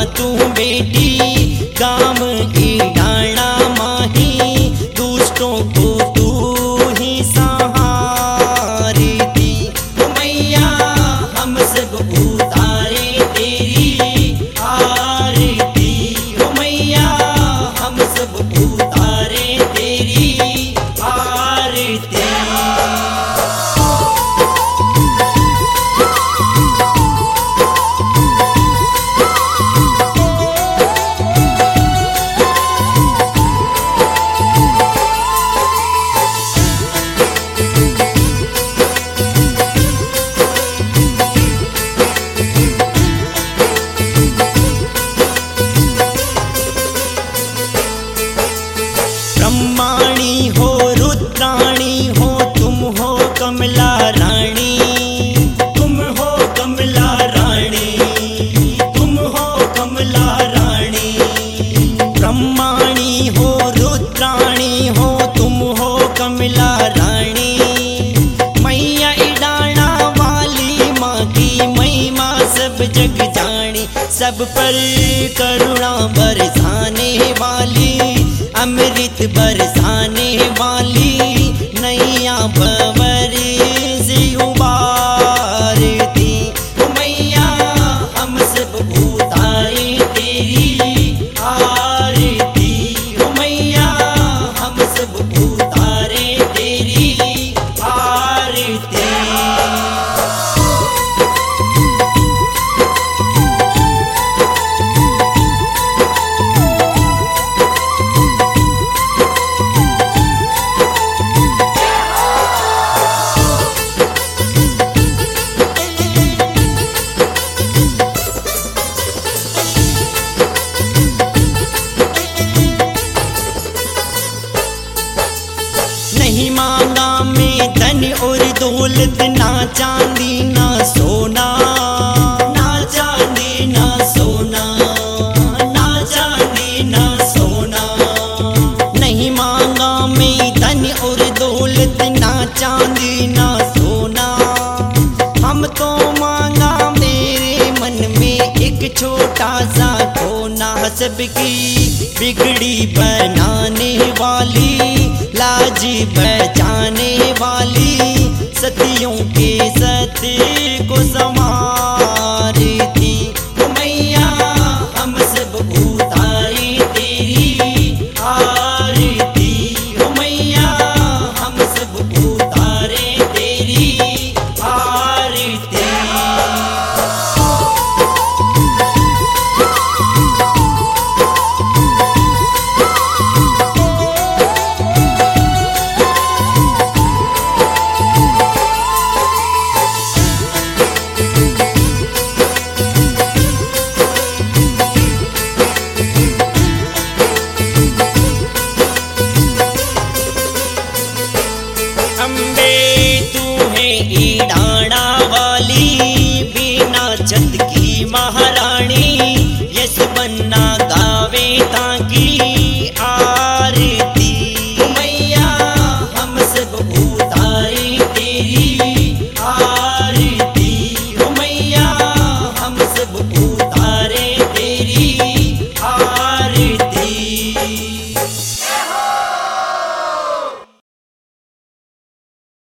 तू बेटी गाम ईडाणा माही दुष्टों को तू ही सहारती। मैया हम सब उतारे तेरी आरती। मैया हम सब उतारे तेरी आरती। ब्रह्माणी हो रुद्राणी हो तुम हो कमला रानी। तुम हो कमला रानी। तुम हो कमला रानी। ब्रह्माणी हो रुद्राणी हो तुम हो कमला रानी। मैया ईडाणा वाली माँ की महिमा सब जग जानी। सब पर करुणा बरसाने वाली अमृत बरसाने वाली नैया भंवर से उबारती। मैया हम सब उतारे तेरी आरती। मैया हम सब उतारे तेरी आरती। नहीं मांगा मैं धन और दौलत ना चांदी ना सोना। ना चांदी ना सोना। ना चांदी ना सोना। नहीं मांगा मैं धन और दौलत ना चांदी ना सोना। हम तो मांगा मेरे मन में एक छोटा सा कोना। सबकी बिगड़ी बनाने वाली लाज बचाने वाली सतियों के सत्य को संवारती। मैया हम सब उतारे तेरी आरती। मैया हम सब उतारे तेरी आरती। अम्बे तू है